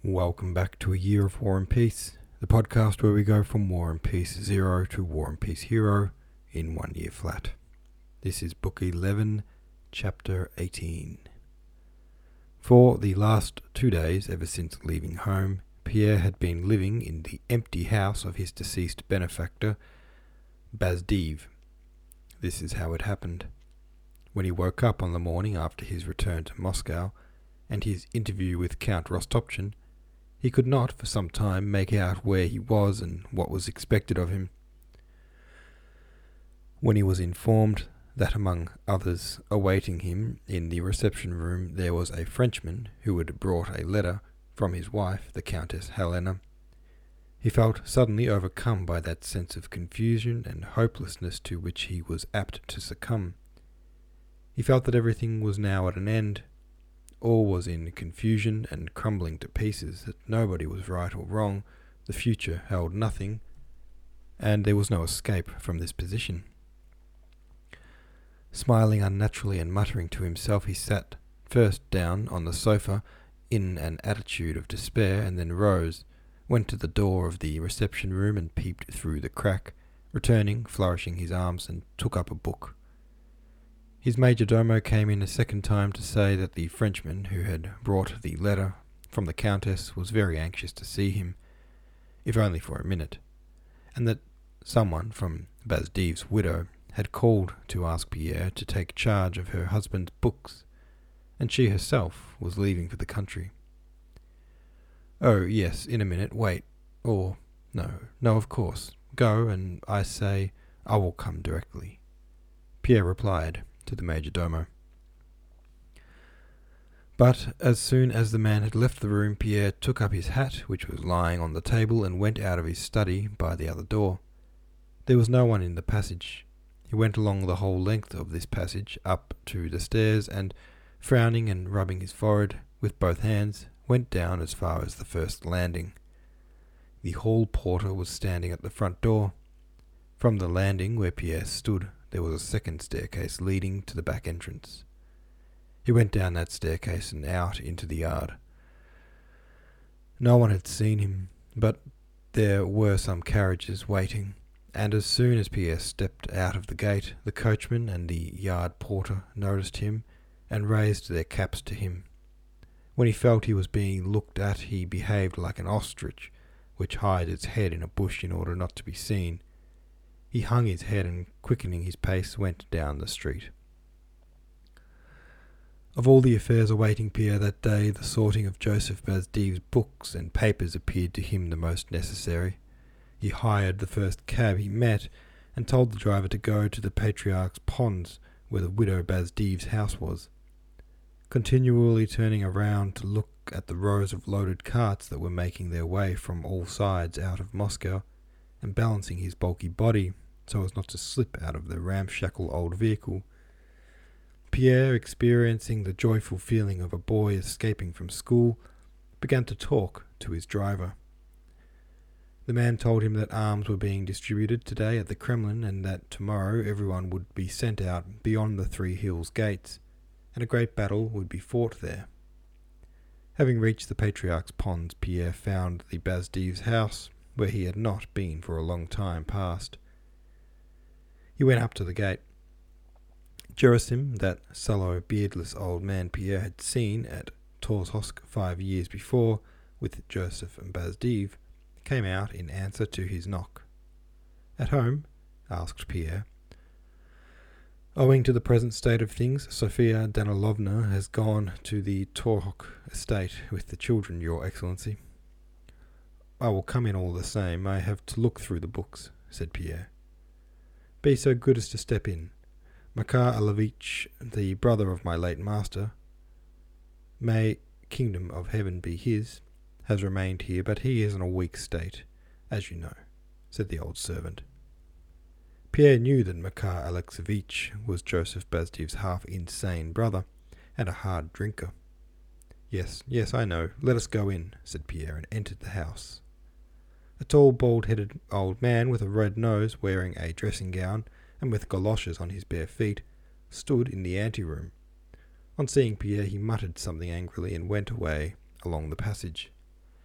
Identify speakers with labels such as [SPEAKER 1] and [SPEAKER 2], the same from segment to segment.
[SPEAKER 1] Welcome back to A Year of War and Peace, the podcast where we go from War and Peace 0 to War and Peace Hero in 1 year flat. This is Book 11, Chapter 18. For the last 2 days, ever since leaving home, Pierre had been living in the empty house of his deceased benefactor, Bazdiv. This is how it happened. When he woke up on the morning after his return to Moscow and his interview with Count Rostopchin, he could not for some time make out where he was and what was expected of him. When he was informed that among others awaiting him in the reception room there was a Frenchman who had brought a letter from his wife, the Countess Helena, he felt suddenly overcome by that sense of confusion and hopelessness to which he was apt to succumb. He felt that everything was now at an end. All was in confusion and crumbling to pieces, that nobody was right or wrong, the future held nothing, and there was no escape from this position. Smiling unnaturally and muttering to himself, he sat first down on the sofa in an attitude of despair, and then rose, went to the door of the reception room and peeped through the crack, returning, flourishing his arms, and took up a book. His major-domo came in a second time to say that the Frenchman who had brought the letter from the Countess was very anxious to see him, if only for a minute, and that someone from Bazdiv's widow had called to ask Pierre to take charge of her husband's books, and she herself was leaving for the country. "Oh, yes, in a minute, wait, or, no, of course, go, and I say I will come directly," Pierre replied to the major-domo. But as soon as the man had left the room, Pierre took up his hat, which was lying on the table, and went out of his study by the other door. There was no one in the passage. He went along the whole length of this passage, up to the stairs, and, frowning and rubbing his forehead with both hands, went down as far as the first landing. The hall porter was standing at the front door. From the landing where Pierre stood, there was a second staircase leading to the back entrance. He went down that staircase and out into the yard. No one had seen him, but there were some carriages waiting, and as soon as Pierre stepped out of the gate, the coachman and the yard porter noticed him and raised their caps to him. When he felt he was being looked at, he behaved like an ostrich, which hides its head in a bush in order not to be seen. He hung his head and, quickening his pace, went down the street. Of all the affairs awaiting Pierre that day, the sorting of Joseph Bazdiv's books and papers appeared to him the most necessary. He hired the first cab he met, and told the driver to go to the Patriarch's ponds, where the widow Bazdiv's house was. Continually turning around to look at the rows of loaded carts that were making their way from all sides out of Moscow, and balancing his bulky body so as not to slip out of the ramshackle old vehicle, Pierre, experiencing the joyful feeling of a boy escaping from school, began to talk to his driver. The man told him that arms were being distributed today at the Kremlin, and that tomorrow everyone would be sent out beyond the Three Hills gates, and a great battle would be fought there. Having reached the Patriarch's ponds, Pierre found the Bazdiv's house, where he had not been for a long time past. He went up to the gate. Gerasim, that sallow, beardless old man Pierre had seen at Torzhsk 5 years before, with Joseph and Bazdiv, came out in answer to his knock. "At home?" asked Pierre. "Owing to the present state of things, Sofia Danilovna has gone to the Torzhok estate with the children, Your Excellency." "I will come in all the same. I have to look through the books," said Pierre. "Be so good as to step in. Makar Alovich, the brother of my late master, may kingdom of heaven be his, has remained here, but he is in a weak state, as you know," said the old servant. Pierre knew that Makar Alexeyevich was Joseph Bazdiv's half-insane brother, and a hard drinker. Yes, I know. Let us go in," said Pierre, and entered the house. A tall, bald-headed old man with a red nose, wearing a dressing-gown and with goloshes on his bare feet, stood in the ante-room. On seeing Pierre, he muttered something angrily and went away along the passage.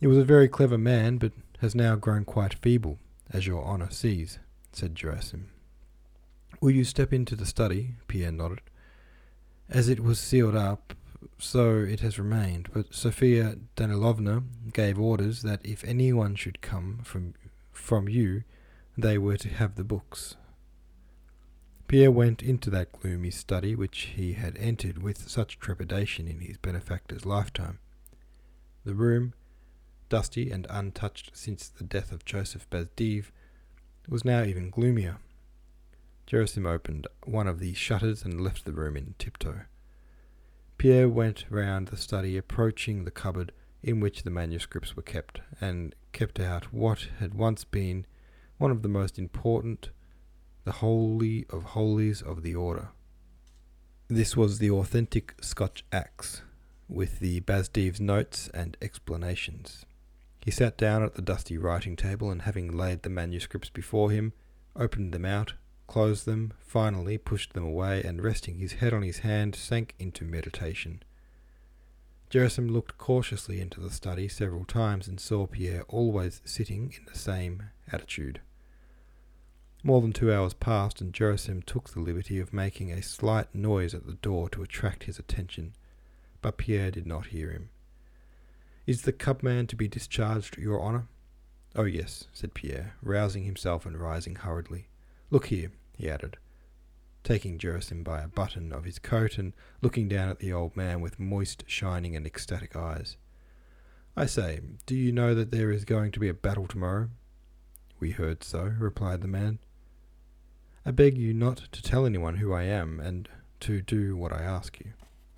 [SPEAKER 1] He was a very clever man, but has now grown quite feeble, as your honour sees, said Gerasim. Will you step into the study? Pierre nodded. As it was sealed up, so it has remained, but Sophia Danilovna gave orders that if anyone should come from you, they were to have the books. Pierre went into that gloomy study which he had entered with such trepidation in his benefactor's lifetime. The room, dusty and untouched since the death of Joseph Bazdiv, was now even gloomier. Gerasim opened one of the shutters and left the room in tiptoe. Pierre went round the study, approaching the cupboard in which the manuscripts were kept, and kept out what had once been one of the most important, the Holy of Holies of the Order. This was the authentic Scotch axe, with the Bazdiv's notes and explanations. He sat down at the dusty writing table, and having laid the manuscripts before him, opened them out, closed them, finally pushed them away, and resting his head on his hand, sank into meditation. Gerasim looked cautiously into the study several times and saw Pierre always sitting in the same attitude. More than 2 hours passed, and Gerasim took the liberty of making a slight noise at the door to attract his attention, but Pierre did not hear him. Is the cabman to be discharged, your honour? Oh yes, said Pierre, rousing himself and rising hurriedly. Look here, he added, taking Gerasim by a button of his coat and looking down at the old man with moist, shining and ecstatic eyes. I say, do you know that there is going to be a battle tomorrow? We heard so, replied the man. I beg you not to tell anyone who I am, and to do what I ask you.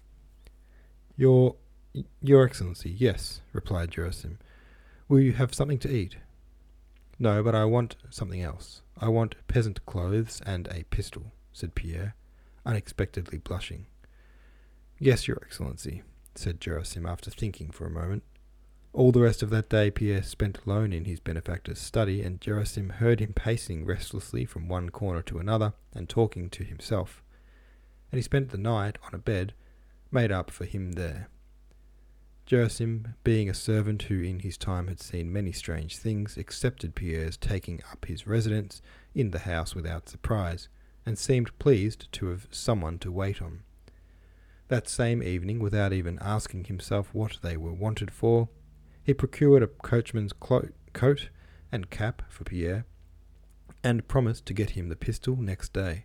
[SPEAKER 1] Your Excellency, yes, replied Gerasim. Will you have something to eat? No, but I want something else. I want peasant clothes and a pistol, said Pierre, unexpectedly blushing. Yes, Your Excellency, said Gerasim after thinking for a moment. All the rest of that day Pierre spent alone in his benefactor's study, and Gerasim heard him pacing restlessly from one corner to another and talking to himself. And he spent the night on a bed made up for him there. Gerasim, being a servant who in his time had seen many strange things, accepted Pierre's taking up his residence in the house without surprise, and seemed pleased to have someone to wait on. That same evening, without even asking himself what they were wanted for, he procured a coachman's coat and cap for Pierre, and promised to get him the pistol next day.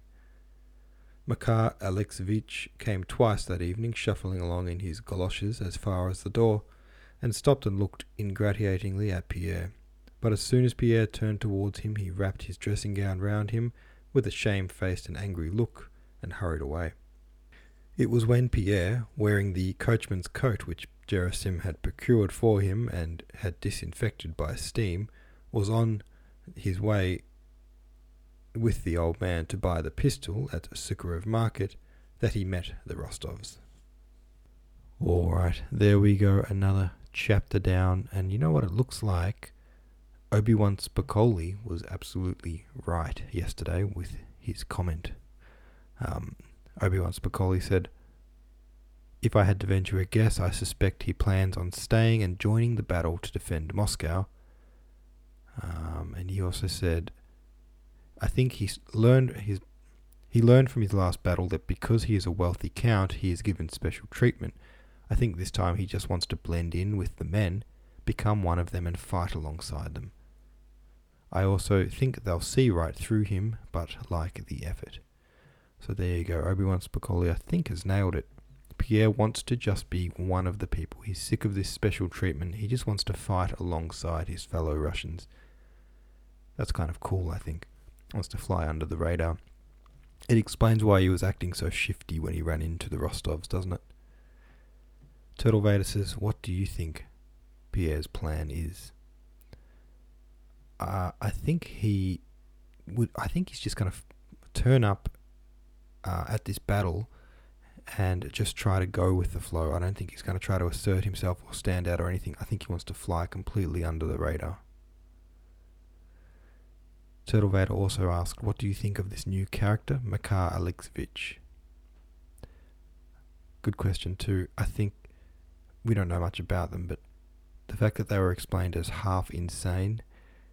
[SPEAKER 1] Makar Alexeyevich came twice that evening, shuffling along in his goloshes as far as the door, and stopped and looked ingratiatingly at Pierre. But as soon as Pierre turned towards him, he wrapped his dressing gown round him with a shamefaced and angry look, and hurried away. It was when Pierre, wearing the coachman's coat which Gerasim had procured for him and had disinfected by steam, was on his way with the old man to buy the pistol at Sukharov Market, that he met the Rostovs. All right, there we go, another chapter down, and you know what it looks like? Obi-Wan Spicoli was absolutely right yesterday with his comment. Obi-Wan Spicoli said, if I had to venture a guess, I suspect he plans on staying and joining the battle to defend Moscow. And he also said, I think he learned from his last battle that because he is a wealthy count, he is given special treatment. I think this time he just wants to blend in with the men, become one of them and fight alongside them. I also think they'll see right through him, but like the effort. So there you go, Obi-Wan Spicoli I think has nailed it. Pierre wants to just be one of the people. He's sick of this special treatment. He just wants to fight alongside his fellow Russians. That's kind of cool, I think. Wants to fly under the radar. It explains why he was acting so shifty when he ran into the Rostovs, doesn't it? Turtle Vader says, what do you think Pierre's plan is? I think he's just going to turn up at this battle and just try to go with the flow. I don't think he's going to try to assert himself or stand out or anything. I think he wants to fly completely under the radar. Turtle Vader also asked, what do you think of this new character, Makar Alexeyevich? Good question too. I think we don't know much about them, but fact that they were explained as half insane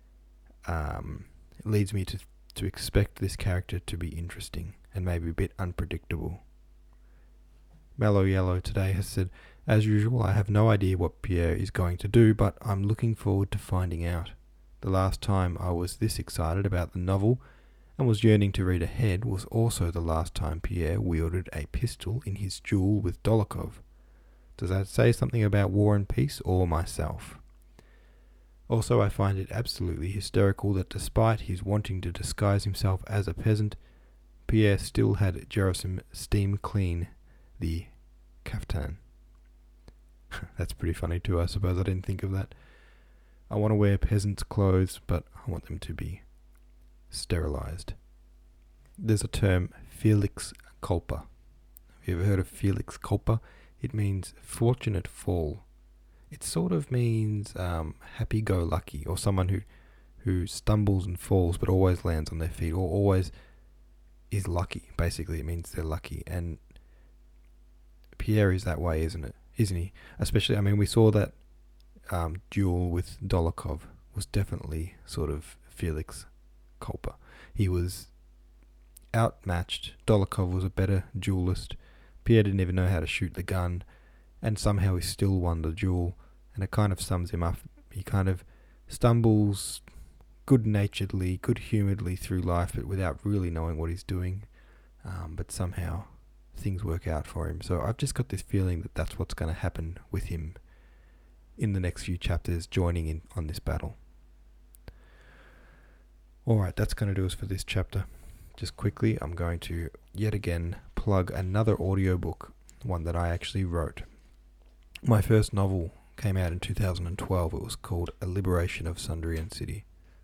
[SPEAKER 1] leads me to expect this character to be interesting and maybe a bit unpredictable. Mellow Yellow today has said, "As usual, I have no idea what Pierre is going to do, but I'm looking forward to finding out. The last time I was this excited about the novel and was yearning to read ahead was also the last time Pierre wielded a pistol in his duel with Dolokhov. Does that say something about War and Peace or myself? Also, I find it absolutely hysterical that despite his wanting to disguise himself as a peasant, Pierre still had Gerasim steam clean the kaftan." That's pretty funny too, I suppose. I didn't think of that. "I want to wear peasants' clothes, but I want them to be sterilized." There's a term, felix culpa. Have you ever heard of felix culpa? It means fortunate fall. It sort of means happy-go-lucky, or someone who stumbles and falls but always lands on their feet, or always is lucky. Basically, it means they're lucky. And Pierre is that way, isn't he? Especially, we saw that duel with Dolokhov was definitely sort of felix culpa. He was outmatched. Dolokhov was a better duelist. Pierre didn't even know how to shoot the gun, and somehow he still won the duel, and it kind of sums him up. He kind of stumbles good-naturedly, good-humouredly through life, but without really knowing what he's doing, but somehow things work out for him. So I've just got this feeling that that's what's going to happen with him in the next few chapters, joining in on this battle. Alright, that's going to do us for this chapter. Just quickly, I'm going to yet again plug another audiobook, one that I actually wrote. My first novel came out in 2012. It was called The Liberation of Sundrian City.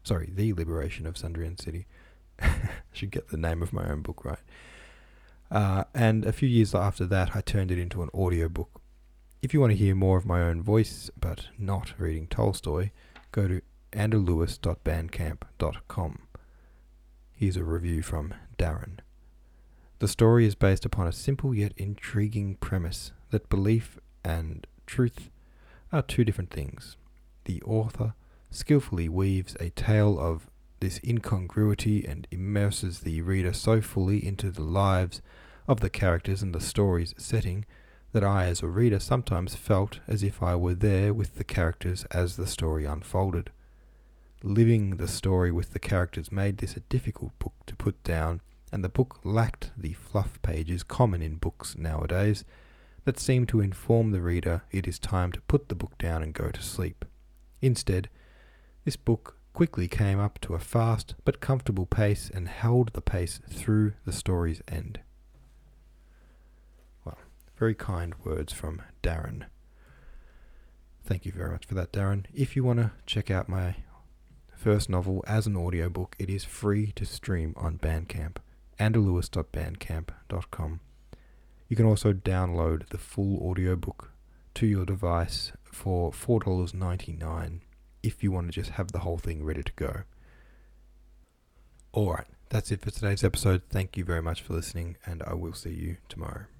[SPEAKER 1] I should get the name of my own book right. And a few years after that, I turned it into an audiobook. If you want to hear more of my own voice, but not reading Tolstoy, go to andrewlewis.bandcamp.com. Here's a review from Darren. The story is based upon a simple yet intriguing premise that belief and truth are two different things. The author skillfully weaves a tale of this incongruity and immerses the reader so fully into the lives of the characters and the story's setting that I, as a reader, sometimes felt as if I were there with the characters as the story unfolded. Living the story with the characters made this a difficult book to put down, and the book lacked the fluff pages common in books nowadays that seem to inform the reader it is time to put the book down and go to sleep. Instead, this book quickly came up to a fast but comfortable pace and held the pace through the story's end. Well, very kind words from Darren. Thank you very much for that, Darren. If you want to check out my first novel as an audiobook, it is free to stream on Bandcamp, andrewlewis.bandcamp.com. You can also download the full audiobook to your device for $4.99 if you want to just have the whole thing ready to go. Alright, that's it for today's episode. Thank you very much for listening, and I will see you tomorrow.